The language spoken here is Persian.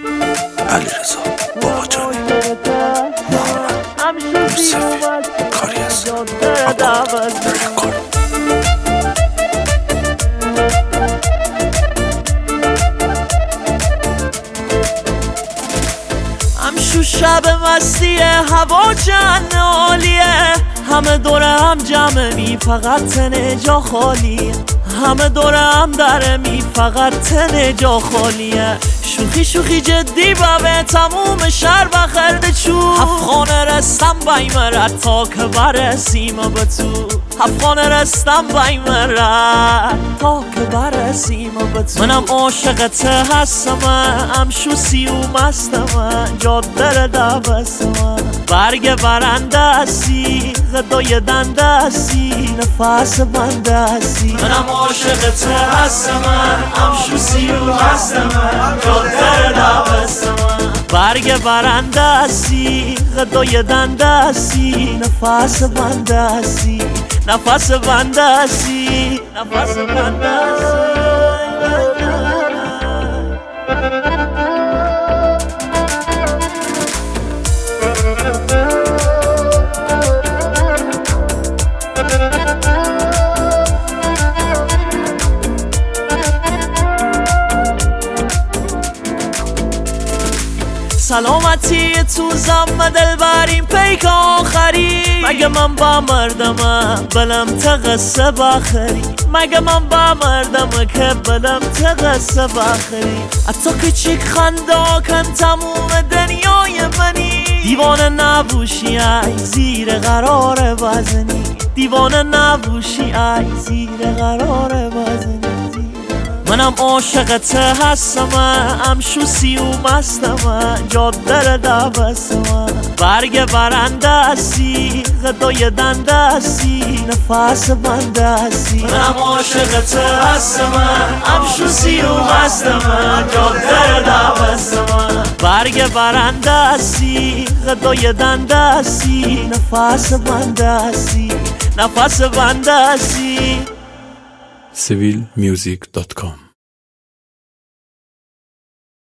علیرضا باقاجانی، محمد موسفی، کاری از آکورد رکورد. همشو شب مسیه، هوا چند عالیه، همه دوره هم جمعی فقط تن جا خالیه، همه دوره هم درمی فقط تن جا خالیه. شوخی شوخی جدی به تموم شهر بخرده چو، افغان رستم بیمرد تا که برسیم به تو، افغان رستم بیمرد تا که برسیم به تو. منم عاشقت هستم، امشوسی و مستم، جاده دبستم، برگ برنده هستی، غدای دنده هستی، نفس بنده هستی. منم عاشقت هستم، امشوسی و مستم، جاده دبستم، برگ برنده هستی، غدای دنده هستی، نفس بنده هستی، نفس بنده هستی، نفس بنده هستی. سلامتی تو زم دل بریم پیک آخری، مگه من با مردم بلم تقصه بخری، مگه من با مردم که بلم تقصه بخری. حتی که چیک خنده کن تموم دنیای منی، دیوانه نبوشی ای زیر قرار بزنی، دیوانه نبوشی ای زیر قرار بزنی. منم عاشقت هستم، امشوسی و مستم، جاده دبستم، برگ برنده هستی، غدای دنده هستی، نفس بنده هستی. منم عاشقت هستم، امشوسی و مستم، جاده دبستم، برگ برنده هستی، غدای دنده هستی، نفس بنده هستی، نفس بنده هستی. civilmusic.com